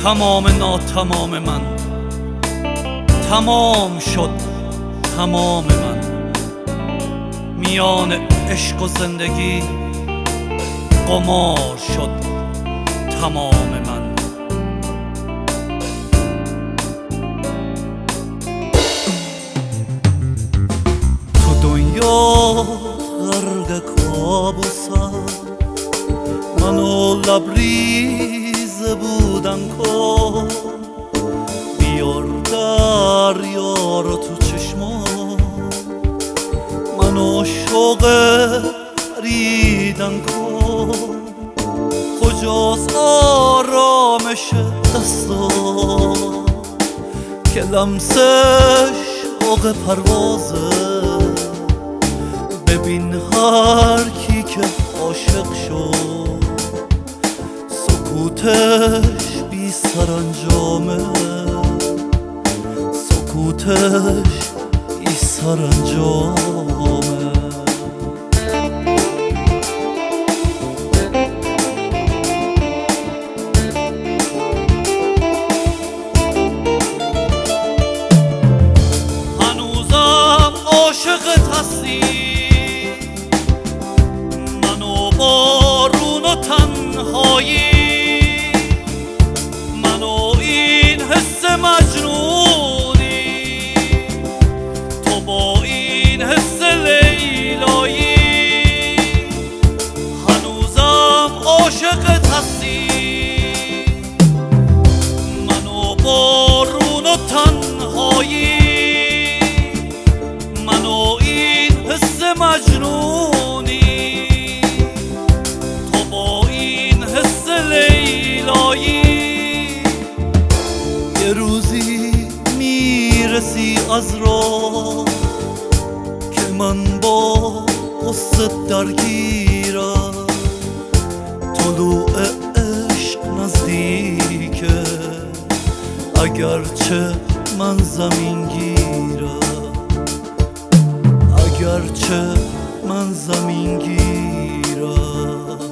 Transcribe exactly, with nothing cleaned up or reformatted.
تمام ناتمام من تمام شد، تمام من میان عشق و زندگی قمار شد، تمام من. تو دنیا غرق کابوسم، منو لبریز بودن کن، بیار دریا رو تو چشمان، منو شوق ریدن کن. کجاست آرامش دستا که لمسش شوق پروازه؟ ببین هر کی که عاشق شد سکوتش بی سرانجامه، سکوتش بی سرانجامه. هنوزم عاشقت هستی، منو بارون و تنهایی، منو این حس مجنونی، تو با این حس لیلایی. هنوزم عاشقت هستی، منو بارون و تنهایی، منو این حس مجنونی، تو با این حس لیلایی. یه روزی میرسی از راه که من با قصه درگیرم، طلوع عشق نزدیکه اگرچه من زمین گیرم، اگرچه من زمین گیرم.